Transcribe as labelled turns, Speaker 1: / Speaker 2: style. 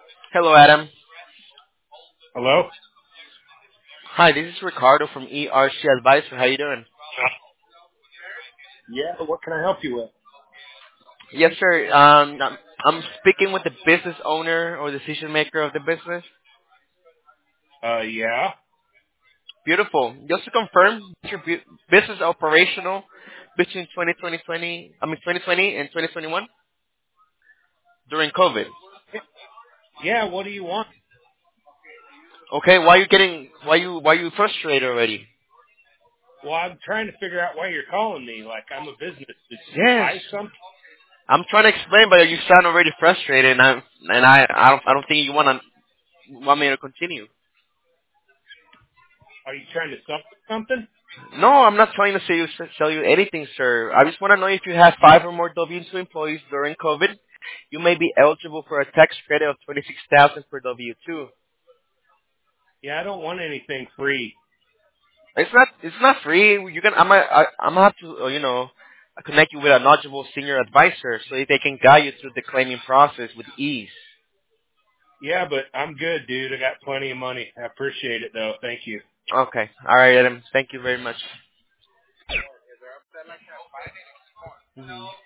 Speaker 1: Hello, Adam.
Speaker 2: Hello?
Speaker 1: Hi, this is Ricardo from ERC Advisor. How you doing?
Speaker 2: Yeah, what can I help you with?
Speaker 1: Yes, sir. I'm speaking with the business owner or decision maker of the business.
Speaker 2: Yeah.
Speaker 1: Beautiful. Just to confirm, is your business operational between 2020 and 2021 during COVID.
Speaker 2: Yeah, what do you want?
Speaker 1: Okay, why you frustrated already?
Speaker 2: Well, I'm trying to figure out why you're calling me. Like, I'm a business. Did you
Speaker 1: Yes.
Speaker 2: buy something?
Speaker 1: I'm trying to explain, but you sound already frustrated, and I don't think you want me to continue.
Speaker 2: Are you trying to sell me something?
Speaker 1: No, I'm not trying to sell you anything, sir. I just want to know if you have 5 or more W-2 employees during COVID, you may be eligible for a tax credit of 26,000 per W-2.
Speaker 2: Yeah, I don't want anything free.
Speaker 1: It's not free. I'm gonna have to connect you with a knowledgeable senior advisor so that they can guide you through the claiming process with ease.
Speaker 2: Yeah, but I'm good, dude. I got plenty of money. I appreciate it, though. Thank you.
Speaker 1: Okay. All right, Adam. Thank you very much. Mhm.